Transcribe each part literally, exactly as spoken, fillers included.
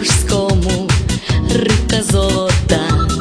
морському, рибка золота.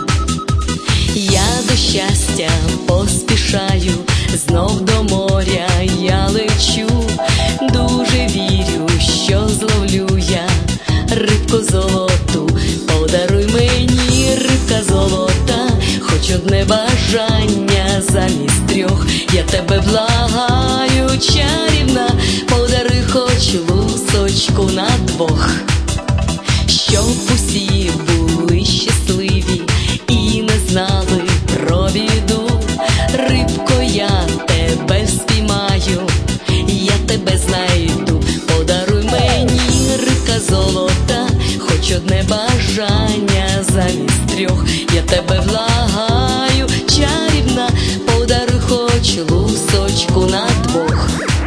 Я до щастя поспішаю, знов до моря я лечу. Дуже вірю, що зловлю я рибку золоту. Подаруй мені, рибка золота, хоч одне бажання замість трьох. Я тебе благаю, чарівна, подаруй хоч лусочку на двох. Щоб усі були щасливі і не знали про біду. Рибко, я тебе спіймаю, я тебе знайду. Подаруй мені, рибка золота, хоч одне бажання замість трьох. Я тебе благаю, чарівна, подаруй хоч лусочку на двох.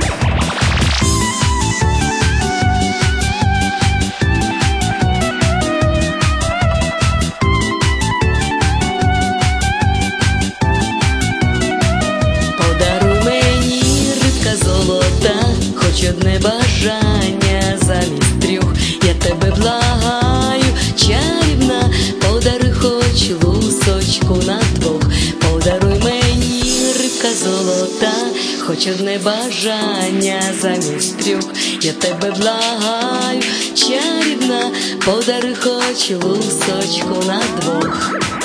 Хоч одне бажання замість трьох. Я тебе благаю, чарівна, подаруй хоч лусочку на двох. Подаруй мені, рибка золота, хоч одне бажання замість трьох. Я тебе благаю, чарівна, подаруй хоч лусочку на двох.